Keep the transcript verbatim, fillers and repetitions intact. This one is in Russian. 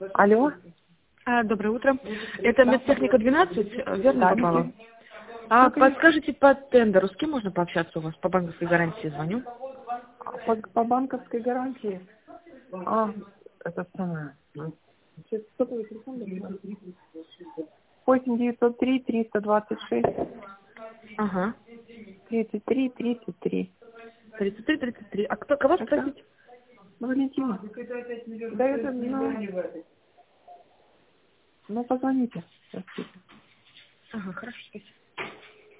Алло. А, доброе утро. Это медтехника двенадцать, верно Да, попала? Вики. А Ну, конечно. подскажите по тендеру, с кем можно пообщаться у вас по банковской гарантии? Звоню. По, по банковской гарантии. А, это самое. Сейчас, кто твой телефон дает? восемь девятьсот три триста двадцать шесть Ага. тридцать три тридцать три. тридцать три тридцать три. А кто, кого Это спросить? Валентина. Да это, ну, ну позвоните. Простите. Ага, хорошо, спасибо.